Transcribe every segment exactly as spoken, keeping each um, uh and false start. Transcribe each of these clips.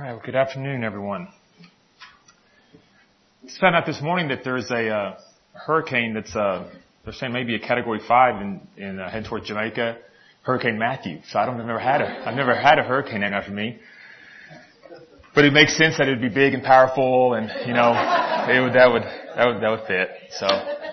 right, well, good afternoon, everyone. Just found out this morning that there's a uh, hurricane that's, uh, they're saying maybe a category five in, in uh, heading toward Jamaica, Hurricane Matthew. So I don't, I've never had a, I've never had a hurricane named after me. But it makes sense that it'd be big and powerful and, you know, it would, that would, that would, that would fit. So.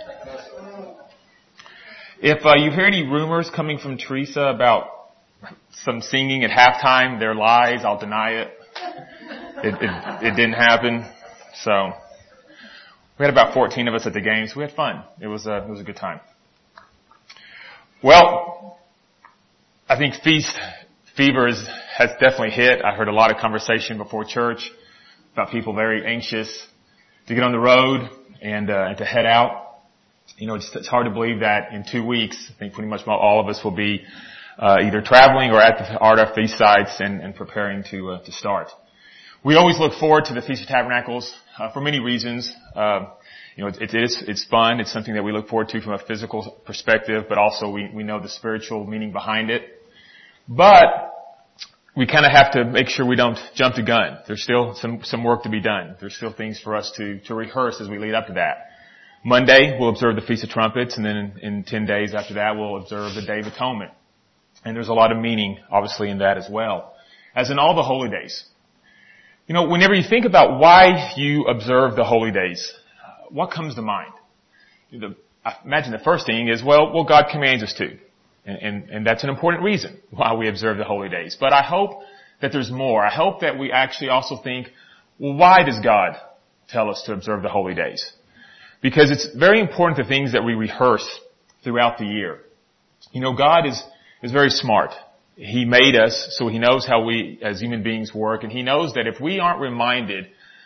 If uh, you hear any rumors coming from Teresa about some singing at halftime, they're lies. I'll deny it. It, it, it didn't happen. So we had about fourteen of us at the game, so we had fun. It was a, it was a good time. Well, I think feast fever is, has definitely hit. I heard a lot of conversation before church about people very anxious to get on the road and, uh, and to head out. You know, it's, it's hard to believe that in two weeks, I think pretty much all of us will be uh, either traveling or at, the, at our feast sites and, and preparing to uh, to start. We always look forward to the Feast of Tabernacles uh, for many reasons. Uh, you know, it, it is it's fun. It's something that we look forward to from a physical perspective, but also we we know the spiritual meaning behind it. But we kind of have to make sure we don't jump the gun. There's still some some work to be done. There's still things for us to to rehearse as we lead up to that. Monday, we'll observe the Feast of Trumpets, and then in, in ten days after that, we'll observe the Day of Atonement. And there's a lot of meaning, obviously, in that as well, as in all the holy days. You know, whenever you think about why you observe the holy days, what comes to mind? The, I imagine the first thing is, well, well, God commands us to. And, and, and that's an important reason why we observe the holy days. But I hope that there's more. I hope that we actually also think, well, why does God tell us to observe the holy days? Because it's very important the things that we rehearse throughout the year. You know, God is, is very smart. He made us, so He knows how we as human beings work, and He knows that if we aren't reminded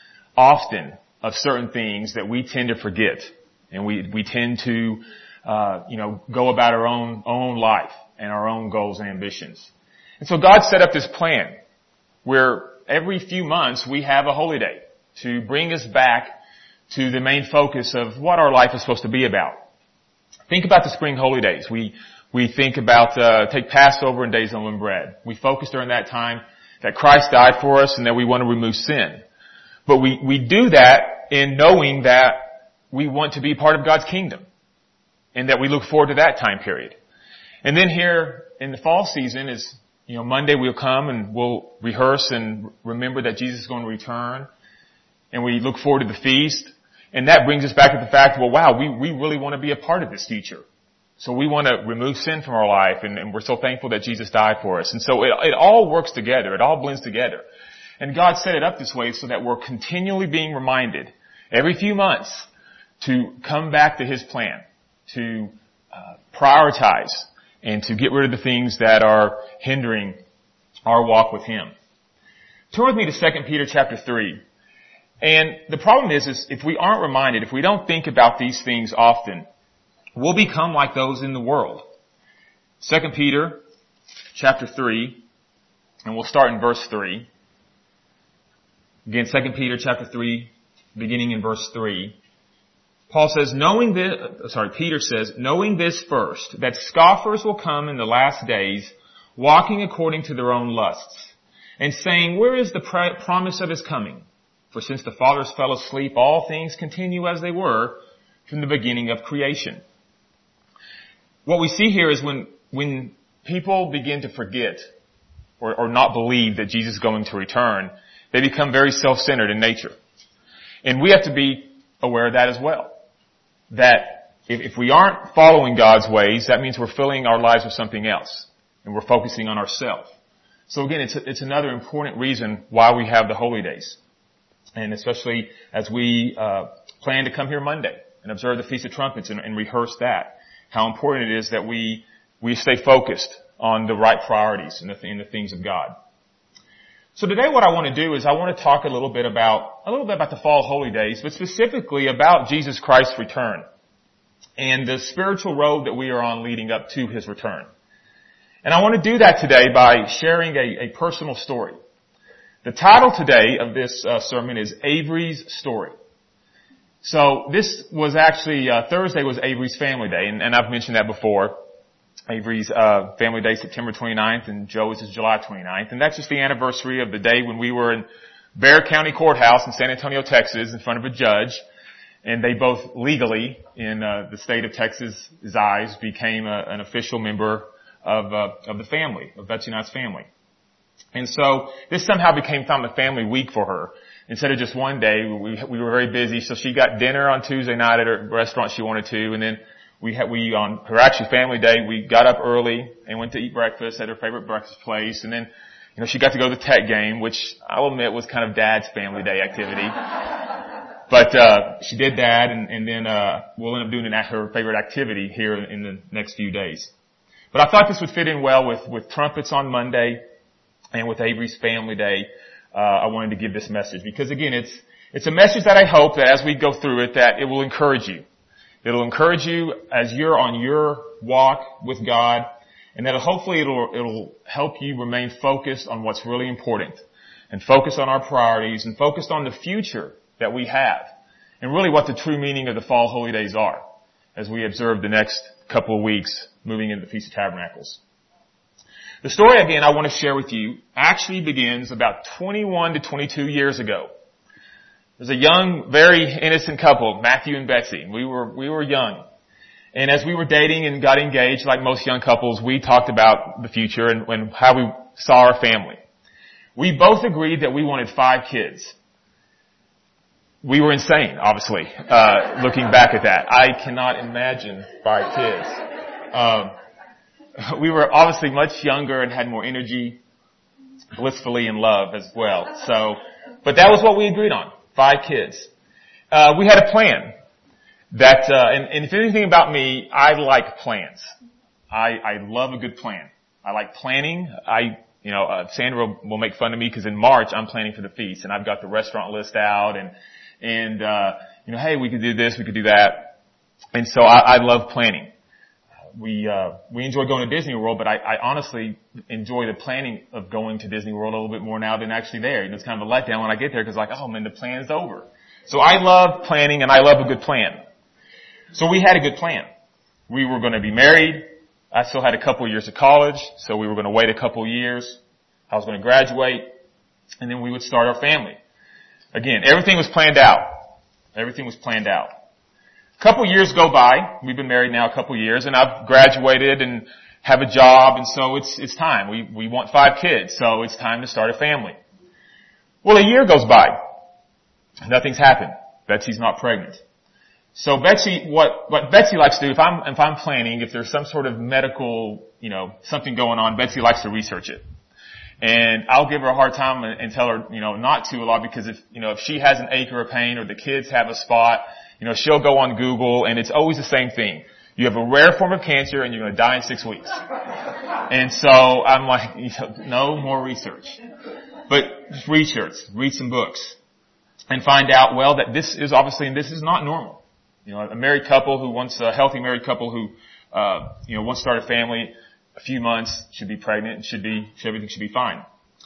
often of certain things, that we tend to forget. And we, we tend to, uh, you know, go about our own, own life and our own goals and ambitions. And so God set up this plan where every few months we have a holy day to bring us back to the main focus of what our life is supposed to be about. Think about the spring holy days. We, we think about, uh, take Passover and Days of Unleavened Bread. We focus during that time that Christ died for us and that we want to remove sin. But we, we do that in knowing that we want to be part of God's kingdom and that we look forward to that time period. And then here in the fall season is, you know, Monday we'll come and we'll rehearse and remember that Jesus is going to return. And we look forward to the feast. And that brings us back to the fact, well, wow, we, we really want to be a part of this future. So we want to remove sin from our life, and, and we're so thankful that Jesus died for us. And so it, it all works together. It all blends together. And God set it up this way so that we're continually being reminded every few months to come back to His plan, to uh, prioritize, and to get rid of the things that are hindering our walk with Him. Turn with me to Second Peter chapter three. And the problem is, is if we aren't reminded, if we don't think about these things often, we'll become like those in the world. Second Peter chapter three, and we'll start in verse three. Again, Second Peter chapter three, beginning in verse three. Paul says, knowing this, sorry, Peter says, knowing this first, that scoffers will come in the last days, walking according to their own lusts, and saying, where is the pr- promise of His coming? For since the fathers fell asleep, all things continue as they were from the beginning of creation. What we see here is when, when people begin to forget or, or not believe that Jesus is going to return, they become very self-centered in nature. And we have to be aware of that as well. That if, if we aren't following God's ways, that means we're filling our lives with something else. And we're focusing on ourselves. So again, it's, it's another important reason why we have the holy days. And especially as we uh plan to come here Monday and observe the Feast of Trumpets and, and rehearse that, how important it is that we we stay focused on the right priorities and the, in the things of God. So today what I want to do is I want to talk a little bit about a little bit about the fall holy days, but specifically about Jesus Christ's return and the spiritual road that we are on leading up to His return. And I want to do that today by sharing a, a personal story. The title today of this uh, sermon is Avery's Story. So this was actually, uh, Thursday was Avery's family day, and, and I've mentioned that before. Avery's uh family day, September twenty-ninth, and Joey's is July twenty-ninth. And that's just the anniversary of the day when we were in Bexar County Courthouse in San Antonio, Texas, in front of a judge. And they both legally, in uh, the state of Texas' eyes, became a, an official member of uh, of the family, of Betsy and I's family. And so this somehow became Found Family Week for her. Instead of just one day, we we were very busy. So she got dinner on Tuesday night at a restaurant she wanted to, and then we had we on her actually family day we got up early and went to eat breakfast at her favorite breakfast place, and then you know she got to go to the Tech game, which I'll admit was kind of Dad's family day activity. But uh she did that, and, and then uh we'll end up doing it at her favorite activity here in the next few days. But I thought this would fit in well with with trumpets on Monday and with Avery's family day. Uh I wanted to give this message because again, it's it's a message that I hope that as we go through it, that it will encourage you. It'll encourage you as you're on your walk with God, and that hopefully it'll it'll help you remain focused on what's really important, and focus on our priorities, and focused on the future that we have, and really what the true meaning of the fall holy days are as we observe the next couple of weeks moving into the Feast of Tabernacles. The story again I want to share with you actually begins about twenty-one to twenty-two years ago. There's a young, very innocent couple, Matthew and Betsy. We were, we were young. And as we were dating and got engaged, like most young couples, we talked about the future and, and how we saw our family. We both agreed that we wanted five kids. We were insane, obviously, uh, looking back at that. I cannot imagine five kids. Um, we were obviously much younger and had more energy, blissfully in love as well. So, but that was what we agreed on. Five kids. Uh, we had a plan that, uh, and, and if anything about me, I like plans. I, I love a good plan. I like planning. I, you know, uh, Sandra will make fun of me because in March I'm planning for the feast and I've got the restaurant list out and, and, uh, you know, hey, we could do this, we could do that. And so I, I love planning. We, uh, we enjoy going to Disney World, but I, I honestly enjoy the planning of going to Disney World a little bit more now than actually there. You know, it's kind of a letdown when I get there because like, oh man, the plan's over. So I love planning and I love a good plan. So we had a good plan. We were going to be married. I still had a couple of years of college, so we were going to wait a couple of years. I was going to graduate, and then we would start our family. Again, everything was planned out. Everything was planned out. A couple years go by. We've been married now a couple years, and I've graduated and have a job, and so it's it's time. We we want five kids, so it's time to start a family. Well, a year goes by. Nothing's happened. Betsy's not pregnant. So Betsy, what what Betsy likes to do, if I'm if I'm planning, if there's some sort of medical, you know, something going on, Betsy likes to research it. And I'll give her a hard time and, and tell her, you know, not to a lot because if, you know, if she has an ache or a pain or the kids have a spot, you know, she'll go on Google and it's always the same thing. You have a rare form of cancer and you're going to die in six weeks. And so I'm like, you know, no more research. But just research, read some books and find out, well, that this is obviously, and this is not normal. You know, a married couple who wants, a healthy married couple who, uh, you know, wants to start a family, a few months should be pregnant and should be, everything should be fine.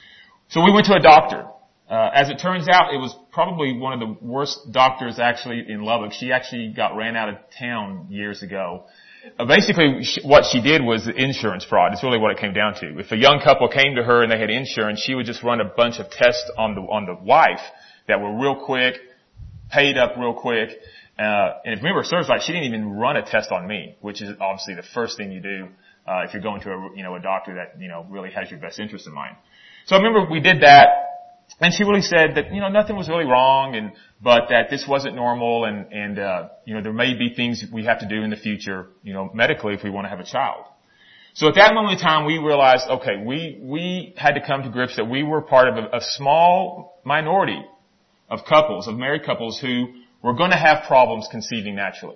So we went to a doctor. Uh, as it turns out, it was probably one of the worst doctors actually in Lubbock. She actually got ran out of town years ago. Uh, basically, she, what she did was insurance fraud. It's really what it came down to. If a young couple came to her and they had insurance, she would just run a bunch of tests on the on the wife that were real quick, paid up real quick. Uh, and if memory serves right, she didn't even run a test on me, which is obviously the first thing you do uh, if you're going to a you know a doctor that you know really has your best interest in mind. So I remember we did that. And she really said that, you know, nothing was really wrong and, but that this wasn't normal and, and, uh, you know, there may be things we have to do in the future, you know, medically if we want to have a child. So at that moment in time, we realized, okay, we, we had to come to grips that we were part of a, a small minority of couples, of married couples who were going to have problems conceiving naturally.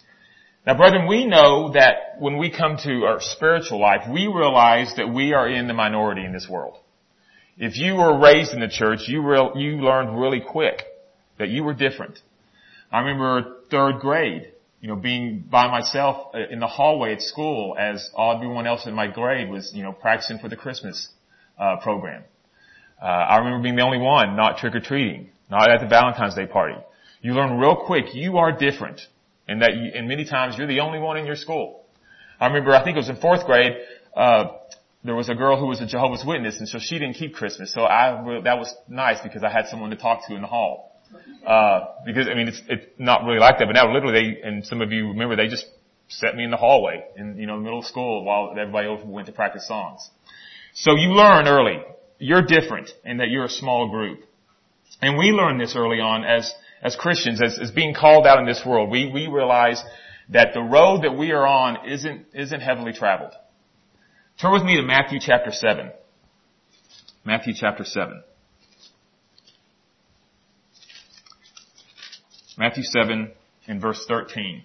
Now, brethren, we know that when we come to our spiritual life, we realize that we are in the minority in this world. If you were raised in the church, you real, you learned really quick that you were different. I remember third grade, you know, being by myself in the hallway at school as everyone else in my grade was, you know, practicing for the Christmas uh, program. Uh, I remember being the only one not trick-or-treating, not at the Valentine's Day party. You learn real quick you are different, and that, you, and many times you're the only one in your school. I remember, I think it was in fourth grade. Uh, there was a girl who was a Jehovah's Witness, and so she didn't keep Christmas. So I, that was nice because I had someone to talk to in the hall. Uh, because, I mean, it's, it's not really like that, but now literally they, and some of you remember, they just set me in the hallway in, you know, the middle of school while everybody else went to practice songs. So you learn early, you're different and that you're a small group. And we learn this early on as, as Christians, as, as being called out in this world. We, we realize that the road that we are on isn't, isn't heavily traveled. Turn with me to Matthew chapter seven. Matthew chapter seven. Matthew seven and verse thirteen.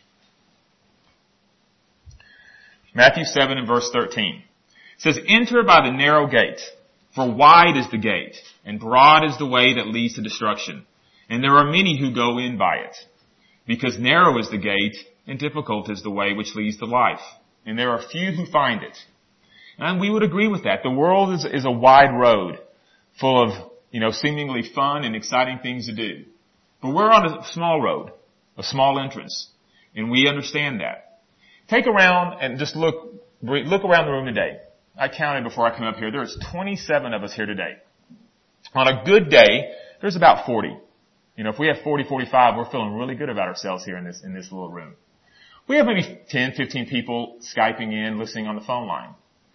Matthew seven and verse thirteen. It says, enter by the narrow gate, for wide is the gate, and broad is the way that leads to destruction. And there are many who go in by it. Because narrow is the gate, and difficult is the way which leads to life. And there are few who find it. And we would agree with that. The world is, is a wide road, full of, you know, seemingly fun and exciting things to do. But we're on a small road, a small entrance, and we understand that. Take around and just look, look around the room today. I counted before I came up here. There's twenty-seven of us here today. On a good day, there's about forty. You know, if we have forty, forty-five, we're feeling really good about ourselves here in this, in this little room. We have maybe ten, fifteen people Skyping in, listening on the phone line.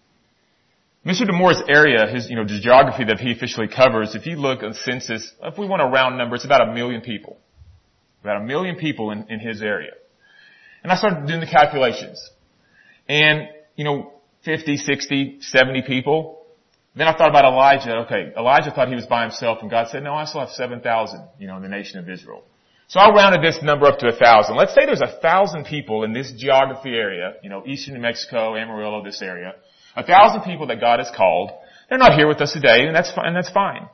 Mister DeMoore's area, his, you know, the geography that he officially covers, if you look at the census, if we want a round number, it's about a million people. About a million people in, in his area. And I started doing the calculations. And, you know, fifty, sixty, seventy people. Then I thought about Elijah. Okay, Elijah thought he was by himself, and God said, no, I still have seven thousand, you know, in the nation of Israel. So I rounded this number up to a thousand. Let's say there's a thousand people in this geography area, you know, eastern New Mexico, Amarillo, this area. A thousand people that God has called. They're not here with us today, and that's fine. And that's fine.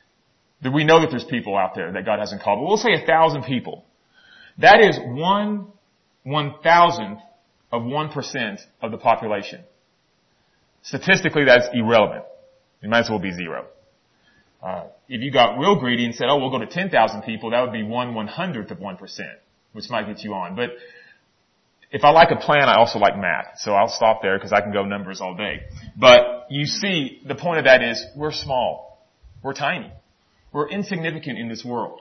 We know that there's people out there that God hasn't called, but we'll say a thousand people. That is one one thousandth of one percent of the population. Statistically, that's irrelevant. It might as well be zero. Uh, if you got real greedy and said, "Oh, we'll go to ten thousand people," that would be one one hundredth of one percent, which might get you on, but. If I like a plan, I also like math. So I'll stop there because I can go numbers all day. But you see, the point of that is we're small. We're tiny. We're insignificant in this world.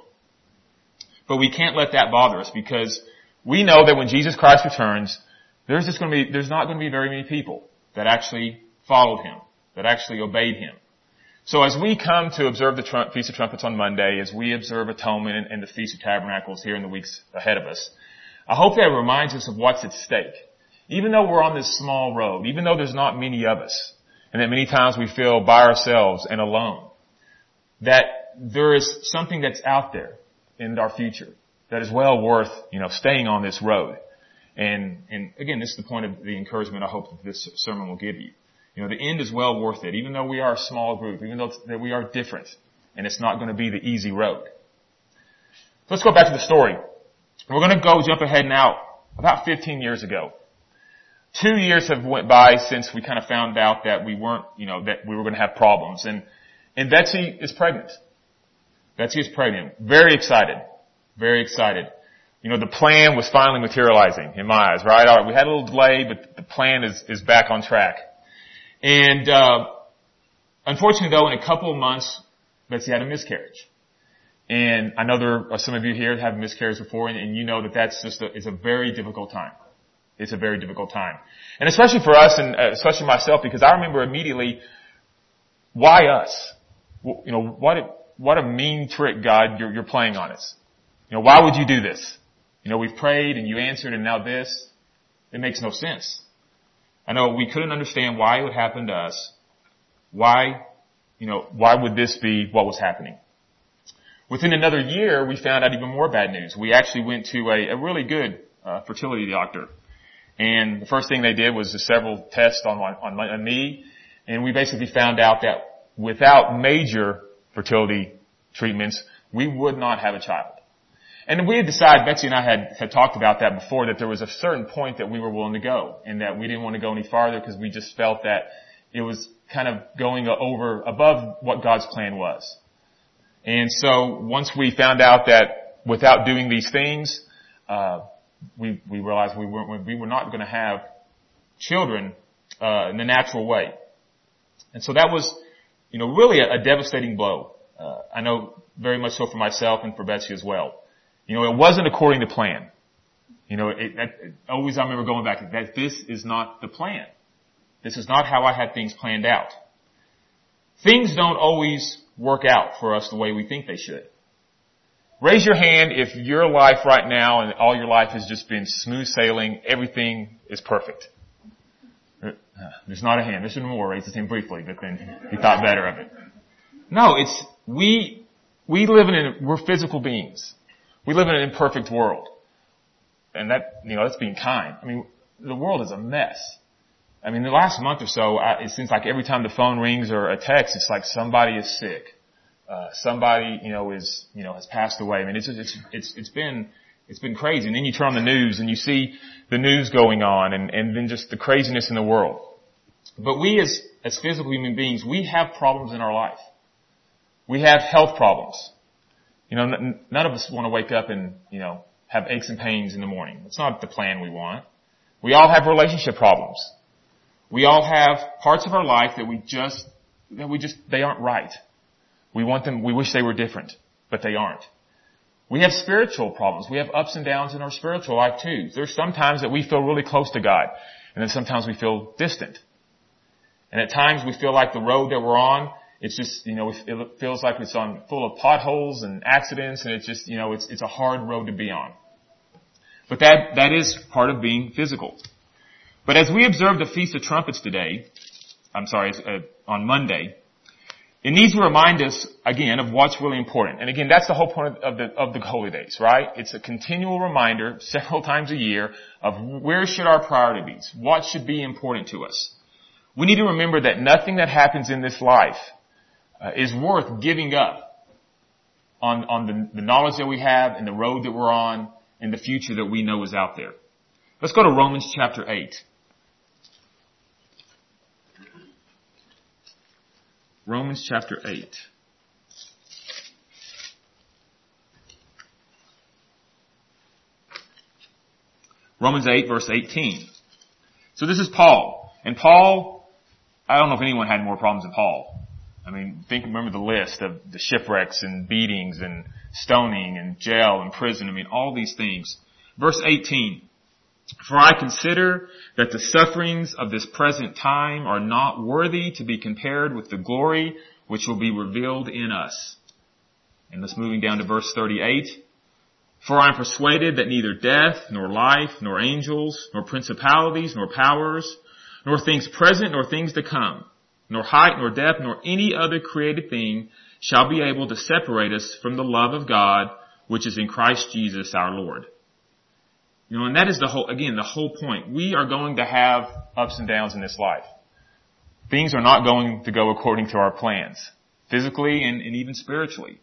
But we can't let that bother us because we know that when Jesus Christ returns, there's just going to be, there's not going to be very many people that actually followed him, that actually obeyed him. So as we come to observe the Trump, Feast of Trumpets on Monday, as we observe Atonement and, and the Feast of Tabernacles here in the weeks ahead of us, I hope that reminds us of what's at stake. Even though we're on this small road, even though there's not many of us, and that many times we feel by ourselves and alone, that there is something that's out there in our future that is well worth, you know, staying on this road. And, and again, this is the point of the encouragement I hope that this sermon will give you. You know, the end is well worth it, even though we are a small group, even though that we are different, and it's not going to be the easy road. So let's go back to the story. We're going to go jump ahead now about fifteen years ago. Two years have went by since we kind of found out that we weren't, you know, that we were going to have problems. And, and Betsy is pregnant. Betsy is pregnant. Very excited. Very excited. You know, the plan was finally materializing in my eyes, right? All right, we had a little delay, but the plan is, is back on track. And, uh, unfortunately though, in a couple of months, Betsy had a miscarriage. And I know there are some of you here that have miscarriages before, and, and you know that that's just a, it's a very difficult time. It's a very difficult time. And especially for us, and uh, especially myself, because I remember immediately, why us? Well, you know, what a, what a mean trick, God, you're, you're playing on us. You know, why would you do this? You know, we've prayed and you answered and now this. It makes no sense. I know we couldn't understand why it would happen to us. Why, you know, why would this be what was happening? Within another year, we found out even more bad news. We actually went to a, a really good uh, fertility doctor. And the first thing they did was several tests on, my, on, my, on me. And we basically found out that without major fertility treatments, we would not have a child. And we had decided, Betsy and I had, had talked about that before, that there was a certain point that we were willing to go. And that we didn't want to go any farther because we just felt that it was kind of going over, above what God's plan was. And so once we found out that without doing these things, uh, we, we realized we weren't, we were not going to have children, uh, in the natural way. And so that was, you know, really a, a devastating blow. Uh, I know very much so for myself and for Betsy as well. You know, it wasn't according to plan. You know, it, it, it, always I remember going back to that. This is not the plan. This is not how I had things planned out. Things don't always work out for us the way we think they should. Raise your hand if your life right now and all your life has just been smooth sailing, everything is perfect. There's not a hand. There's more. Raised his hand briefly, but then he thought better of it. No, it's, we, we live in, a, we're physical beings. We live in an imperfect world. And that, you know, that's being kind. I mean, the world is a mess. I mean, the last month or so, I, it seems like every time the phone rings or a text, it's like somebody is sick. Uh, somebody, you know, is, you know, has passed away. I mean, it's, it's, it's, it's been, it's been crazy. And then you turn on the news and you see the news going on and, and then just the craziness in the world. But we as, as physical human beings, we have problems in our life. We have health problems. You know, n- none of us want to wake up and, you know, have aches and pains in the morning. It's not the plan we want. We all have relationship problems. We all have parts of our life that we just, that we just, they aren't right. We want them, we wish they were different, but they aren't. We have spiritual problems. We have ups and downs in our spiritual life too. There's sometimes that we feel really close to God, and then sometimes we feel distant. And at times we feel like the road that we're on, it's just, you know, it feels like it's on full of potholes and accidents, and it's just, you know, it's, it's a hard road to be on. But that, that is part of being physical. But as we observe the Feast of Trumpets today, I'm sorry, uh, on Monday, it needs to remind us, again, of what's really important. And again, that's the whole point of the, of the holy days, right? It's a continual reminder several times a year of where should our priority be? What should be important to us? We need to remember that nothing that happens in this life uh, is worth giving up on, on the, the knowledge that we have and the road that we're on and the future that we know is out there. Let's go to Romans chapter eight. Romans chapter eight. Romans eight verse eighteen. So this is Paul. And Paul, I don't know if anyone had more problems than Paul. I mean, think, remember the list of the shipwrecks and beatings and stoning and jail and prison. I mean, all these things. Verse eighteen. For I consider that the sufferings of this present time are not worthy to be compared with the glory which will be revealed in us. And let's moving down to verse thirty-eight. For I am persuaded that neither death, nor life, nor angels, nor principalities, nor powers, nor things present, nor things to come, nor height, nor depth, nor any other created thing shall be able to separate us from the love of God, which is in Christ Jesus our Lord. You know, and that is the whole, again, the whole point. We are going to have ups and downs in this life. Things are not going to go according to our plans, physically and, and even spiritually.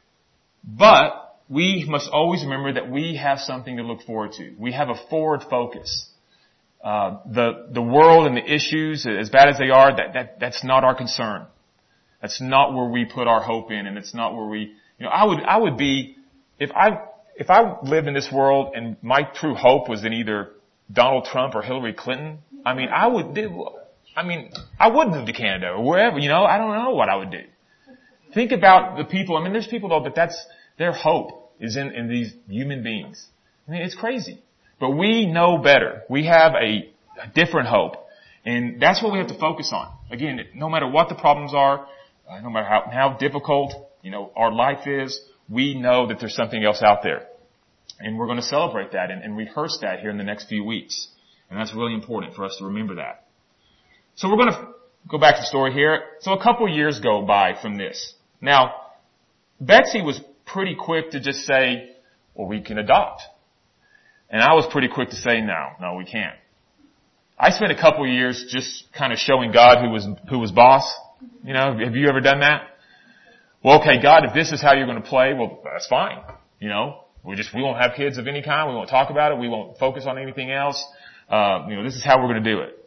But we must always remember that we have something to look forward to. We have a forward focus. Uh, the, the world and the issues, as bad as they are, that, that, that's not our concern. That's not where we put our hope in, and it's not where we, you know, I would, I would be, if I, if I lived in this world and my true hope was in either Donald Trump or Hillary Clinton, I mean, I would, I mean, I would move to Canada or wherever, you know, I don't know what I would do. Think about the people, I mean, there's people though, but that's, their hope is in, in these human beings. I mean, it's crazy. But we know better. We have a, a different hope. And that's what we have to focus on. Again, no matter what the problems are, uh, no matter how, how difficult, you know, our life is, we know that there's something else out there. And we're going to celebrate that and, and rehearse that here in the next few weeks. And that's really important for us to remember that. So we're going to go back to the story here. So a couple of years go by from this. Now, Betsy was pretty quick to just say, well, we can adopt. And I was pretty quick to say, no, no, we can't. I spent a couple of years just kind of showing God who was, who was boss. You know, have you ever done that? Well, okay, God, if this is how you're going to play, well, that's fine. You know, we just, we won't have kids of any kind. We won't talk about it. We won't focus on anything else. Uh, you know, this is how we're going to do it.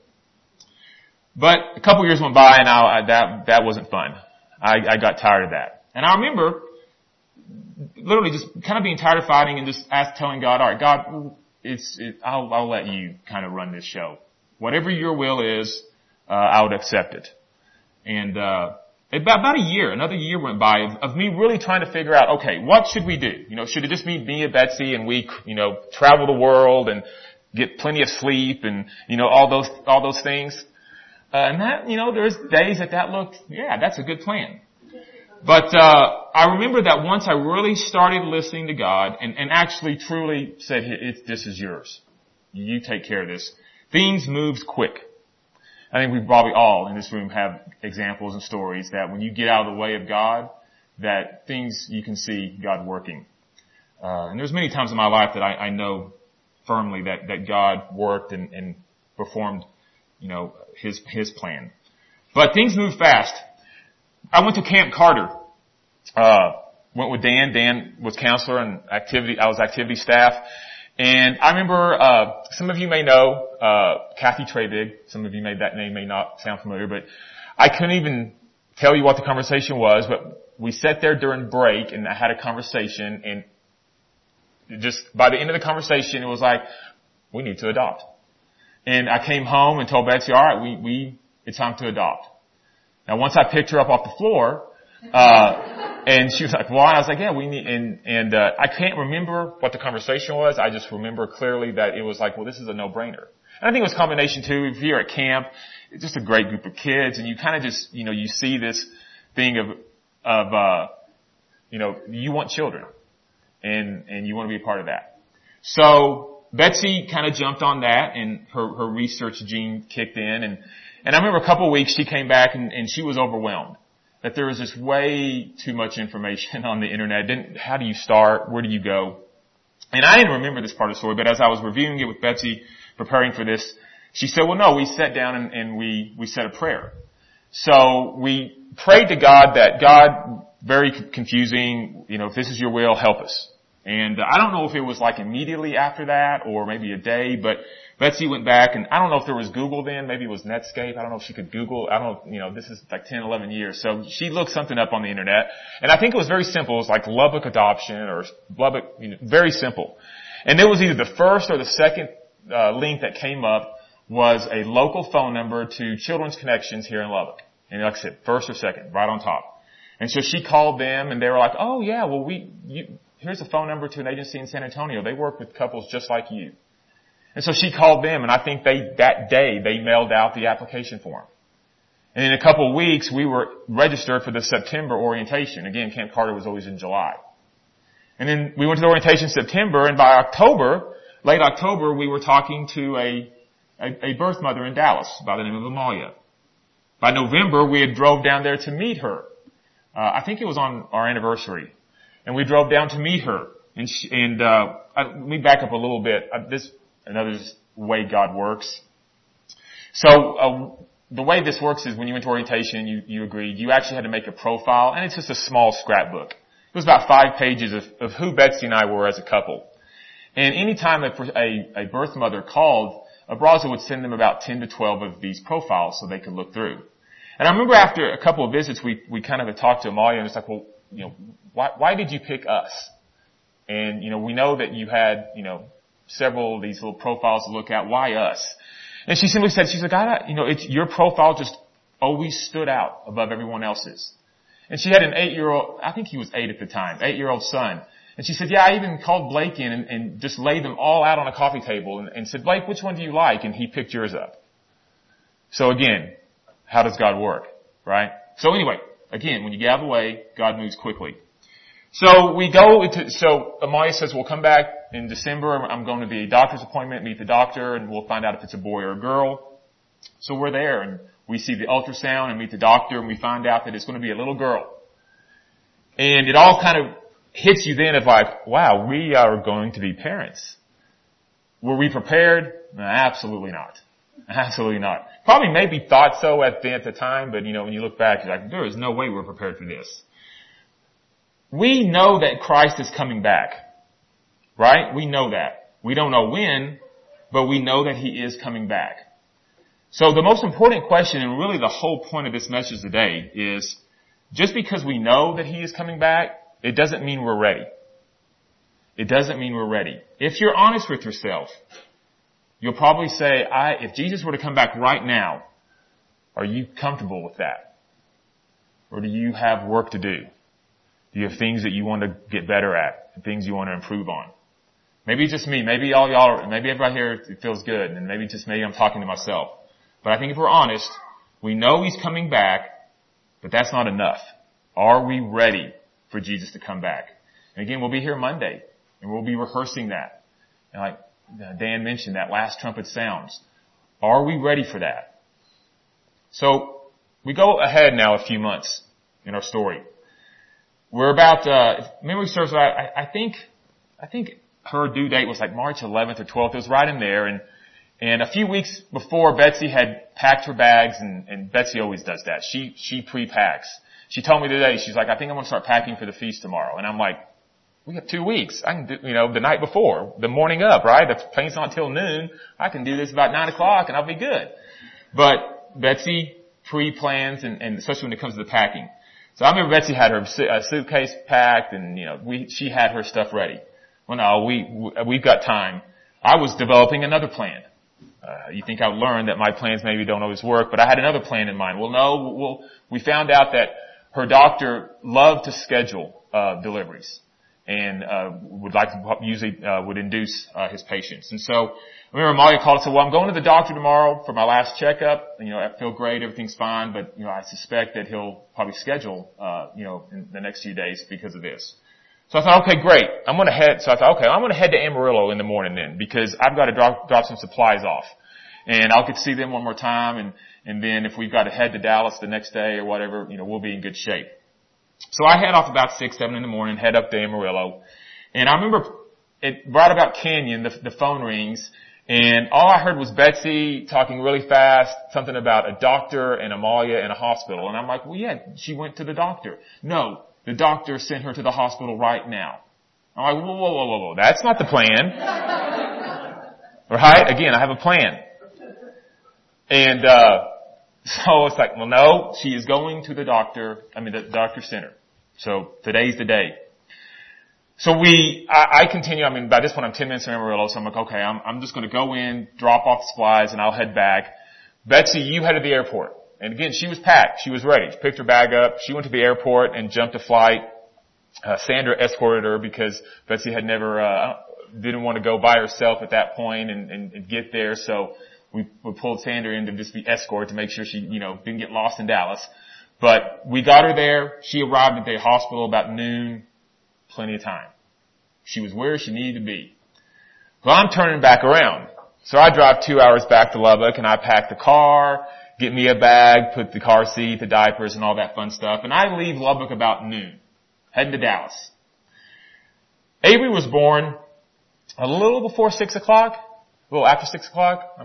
But a couple of years went by and I, I, that, that wasn't fun. I, I got tired of that. And I remember literally just kind of being tired of fighting and just ask, telling God, all right, God, it's, it, I'll, I'll let you kind of run this show. Whatever your will is, uh, I would accept it. And, uh, about, about a year, another year went by of, of me really trying to figure out, okay, what should we do? You know, should it just be me and Betsy and we, you know, travel the world and get plenty of sleep and, you know, all those, all those things? Uh, and that, you know, there's days that that looked, yeah, that's a good plan. But, uh, I remember that once I really started listening to God and, and actually truly said, it, this is yours. You take care of this. Things moved quick. I think we probably all in this room have examples and stories that when you get out of the way of God, that things you can see God working. Uh, and there's many times in my life that I, I know firmly that, that God worked and, and performed, you know, His, His plan. But things move fast. I went to Camp Carter. Uh, went with Dan. Dan was counselor and activity, I was activity staff. And I remember, uh, some of you may know, uh, Kathy Trabig. Some of you may, that name may not sound familiar, but I couldn't even tell you what the conversation was, but we sat there during break and I had a conversation and just by the end of the conversation, it was like, we need to adopt. And I came home and told Betsy, all right, we, we, it's time to adopt. Now once I picked her up off the floor, uh, and she was like, why? I was like, yeah, we need, and, and, uh, I can't remember what the conversation was. I just remember clearly that it was like, well, this is a no-brainer. And I think it was a combination too. If you're at camp, it's just a great group of kids and you kind of just, you know, you see this thing of, of, uh, you know, you want children and, and you want to be a part of that. So Betsy kind of jumped on that and her, her research gene kicked in and, and I remember a couple of weeks she came back and, and she was overwhelmed. That there was just way too much information on the internet. Didn't, how do you start? Where do you go? And I didn't remember this part of the story, but as I was reviewing it with Betsy, preparing for this, she said, well, no, we sat down and, and we, we said a prayer. So we prayed to God that God, very confusing, you know, if this is your will, help us. And I don't know if it was like immediately after that or maybe a day, but Betsy went back and I don't know if there was Google then, maybe it was Netscape. I don't know if she could Google. I don't know, you know, this is like ten, eleven years. So she looked something up on the internet and I think it was very simple. It was like Lubbock adoption or Lubbock, you know, very simple. And it was either the first or the second uh, link that came up was a local phone number to Children's Connections here in Lubbock. And like I said, first or second, right on top. And so she called them and they were like, oh yeah, well we, you, here's a phone number to an agency in San Antonio. They work with couples just like you. And so she called them and I think they, that day, they mailed out the application form. And in a couple of weeks, we were registered for the September orientation. Again, Camp Carter was always in July. And then we went to the orientation in September and by October, late October, we were talking to a, a, a birth mother in Dallas by the name of Amalia. By November, we had drove down there to meet her. Uh, I think it was on our anniversary. And we drove down to meet her. And, she, and, uh, I, let me back up a little bit. Uh, this, Another way God works. So uh, the way this works is when you went to orientation, you, you agreed, you actually had to make a profile, and it's just a small scrapbook. It was about five pages of, of who Betsy and I were as a couple. And any time a, a, a birth mother called, Abraza would send them about ten to twelve of these profiles so they could look through. And I remember after a couple of visits, we, we kind of had talked to Amalia, and it's like, well, you know, why, why did you pick us? And, you know, we know that you had, you know, several of these little profiles to look at. Why us? And she simply said, she's like, I, you know, it's, your profile just always stood out above everyone else's. And she had an eight-year-old, I think he was eight at the time, eight-year-old son. And she said, yeah, I even called Blake in and, and just laid them all out on a coffee table and, and said, Blake, which one do you like? And he picked yours up. So again, how does God work? Right? So anyway, again, when you get out of the way, God moves quickly. So we go into, so Amalia says, we'll come back in December. I'm going to the doctor's appointment, meet the doctor, and we'll find out if it's a boy or a girl. So we're there and we see the ultrasound and meet the doctor and we find out that it's going to be a little girl. And it all kind of hits you then of like, wow, we are going to be parents. Were we prepared? No, absolutely not. Absolutely not. Probably maybe thought so at the, at the time, but you know, when you look back, you're like, there is no way we're prepared for this. We know that Christ is coming back, right? We know that. We don't know when, but we know that He is coming back. So the most important question, and really the whole point of this message today, is just because we know that He is coming back, it doesn't mean we're ready. It doesn't mean we're ready. If you're honest with yourself, you'll probably say, I, if Jesus were to come back right now, are you comfortable with that? Or do you have work to do? Do you have things that you want to get better at and things you want to improve on? Maybe it's just me. Maybe all y'all, are, maybe everybody here it feels good, and maybe just maybe I'm talking to myself. But I think if we're honest, we know He's coming back, but that's not enough. Are we ready for Jesus to come back? And again, we'll be here Monday, and we'll be rehearsing that. And like Dan mentioned, that last trumpet sounds. Are we ready for that? So we go ahead now a few months in our story. We're about, uh, if memory serves, I, I think, I think her due date was like March eleventh or twelfth. It was right in there. And, and a few weeks before, Betsy had packed her bags, and, and Betsy always does that. She, she pre-packs. She told me today, she's like, I think I'm going to start packing for the feast tomorrow. And I'm like, we have two weeks. I can do, you know, the night before, the morning up, right? The plane's not till noon. I can do this about nine o'clock and I'll be good. But Betsy pre-plans, and, and especially when it comes to the packing. So I remember Betsy had her suitcase packed, and, you know, we, she had her stuff ready. Well, no, we, we've got time. I was developing another plan. Uh, you think I would learn that my plans maybe don't always work, but I had another plan in mind. Well, no, we'll, we found out that her doctor loved to schedule, uh, deliveries, and, uh, would like to, usually, uh, would induce, uh, his patients. And so, I remember Amalia called and said, well, I'm going to the doctor tomorrow for my last checkup. You know, I feel great, everything's fine, but, you know, I suspect that he'll probably schedule, uh, you know, in the next few days because of this. So I thought, okay, great. I'm going to head, so I thought, okay, I'm going to head to Amarillo in the morning then, because I've got to drop, drop some supplies off. And I'll get to see them one more time, and, and then if we've got to head to Dallas the next day or whatever, you know, we'll be in good shape. So I head off about six, seven in the morning, head up to Amarillo. And I remember it, right about Canyon, the, the phone rings, and all I heard was Betsy talking really fast, something about a doctor and Amalia in a hospital. And I'm like, well, yeah, she went to the doctor. No, the doctor sent her to the hospital right now. I'm like, whoa, whoa, whoa, whoa, whoa. That's not the plan. Right? Again, I have a plan. And, uh, so it's like, well, no, she is going to the doctor, I mean, the doctor sent her. So today's the day. So we, I, I continue, I mean, by this point I'm ten minutes from Amarillo, so I'm like, okay, I'm, I'm just going to go in, drop off the supplies, and I'll head back. Betsy, you head to the airport. And again, she was packed. She was ready. She picked her bag up. She went to the airport and jumped a flight. Uh, Sandra escorted her because Betsy had never, uh, didn't want to go by herself at that point and, and, and get there. So we, we pulled Sandra in to just be escort to make sure she, you know, didn't get lost in Dallas. But we got her there. She arrived at the hospital about noon. Plenty of time. She was where she needed to be. Well, I'm turning back around. So I drive two hours back to Lubbock, and I pack the car, get me a bag, put the car seat, the diapers, and all that fun stuff. And I leave Lubbock about noon, heading to Dallas. Avery was born a little before six o'clock, a little after six o'clock.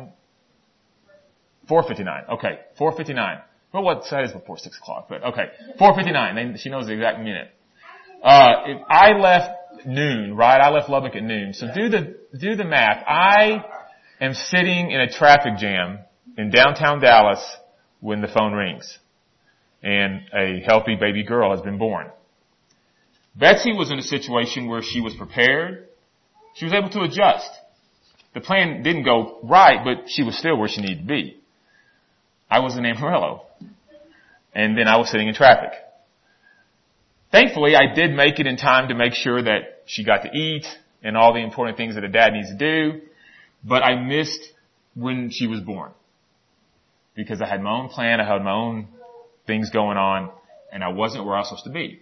four fifty-nine. Okay, four fifty-nine. Well, what says before six o'clock, but okay. four fifty-nine. She knows the exact minute. Uh, if I left noon, right? I left Lubbock at noon. So do the, do the math. I am sitting in a traffic jam in downtown Dallas when the phone rings and a healthy baby girl has been born. Betsy was in a situation where she was prepared. She was able to adjust. The plan didn't go right, but she was still where she needed to be. I was in Amarillo, and then I was sitting in traffic. Thankfully, I did make it in time to make sure that she got to eat and all the important things that a dad needs to do, but I missed when she was born because I had my own plan, I had my own things going on, and I wasn't where I was supposed to be.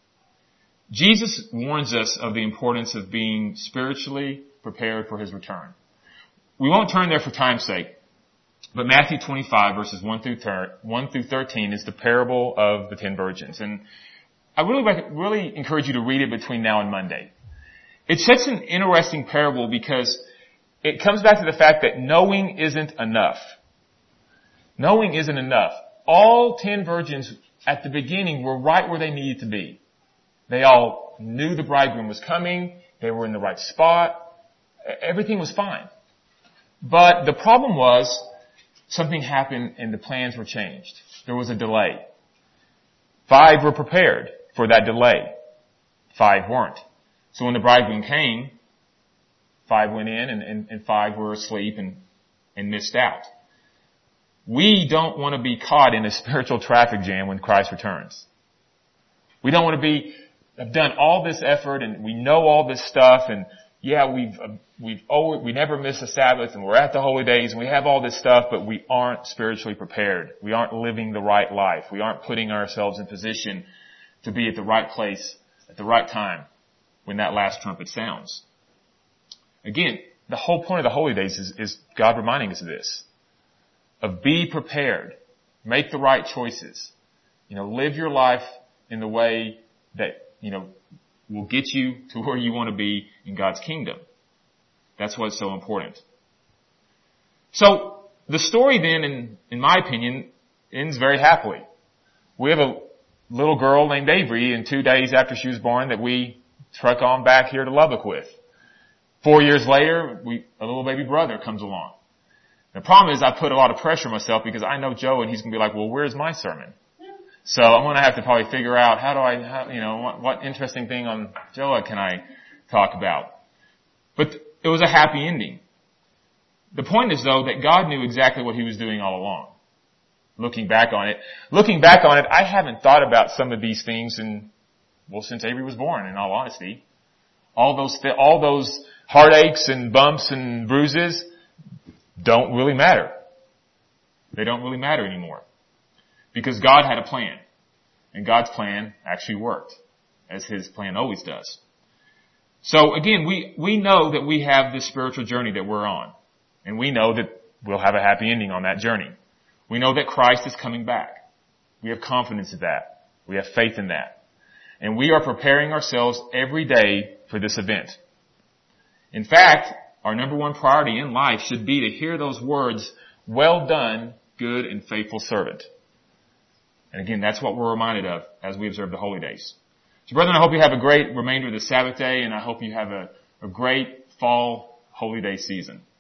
Jesus warns us of the importance of being spiritually prepared for His return. We won't turn there for time's sake, but Matthew twenty-five verses one through thirteen is the parable of the ten virgins. And I really, really encourage you to read it between now and Monday. It's such an interesting parable because it comes back to the fact that knowing isn't enough. Knowing isn't enough. All ten virgins at the beginning were right where they needed to be. They all knew the bridegroom was coming. They were in the right spot. Everything was fine. But the problem was something happened and the plans were changed. There was a delay. Five were prepared for that delay. Five weren't. So when the bridegroom came, five went in and, and, and five were asleep and, and missed out. We don't want to be caught in a spiritual traffic jam when Christ returns. We don't want to be, have done all this effort and we know all this stuff and yeah, we've, uh, we've, oh, we never miss a Sabbath and we're at the holy days and we have all this stuff, but we aren't spiritually prepared. We aren't living the right life. We aren't putting ourselves in position to be at the right place at the right time when that last trumpet sounds. Again, the whole point of the holy days is, is God reminding us of this. Of be prepared. Make the right choices. You know, live your life in the way that, you know, will get you to where you want to be in God's kingdom. That's what's so important. So, the story then, in, in my opinion, ends very happily. We have a little girl named Avery, and two days after she was born that we truck on back here to Lubbock with. Four years later, we, a little baby brother comes along. The problem is I put a lot of pressure on myself because I know Joe and he's going to be like, well, where's my sermon? So I'm going to have to probably figure out how do I, how, you know, what, what interesting thing on Joa can I talk about? But it was a happy ending. The point is though that God knew exactly what he was doing all along. Looking back on it, looking back on it, I haven't thought about some of these things in, well, since Avery was born, in all honesty. All those, th- all those heartaches and bumps and bruises don't really matter. They don't really matter anymore. Because God had a plan. And God's plan actually worked. As his plan always does. So again, we, we know that we have this spiritual journey that we're on. And we know that we'll have a happy ending on that journey. We know that Christ is coming back. We have confidence in that. We have faith in that. And we are preparing ourselves every day for this event. In fact, our number one priority in life should be to hear those words, well done, good and faithful servant. And again, that's what we're reminded of as we observe the holy days. So brethren, I hope you have a great remainder of the Sabbath day, and I hope you have a, a great fall holy day season.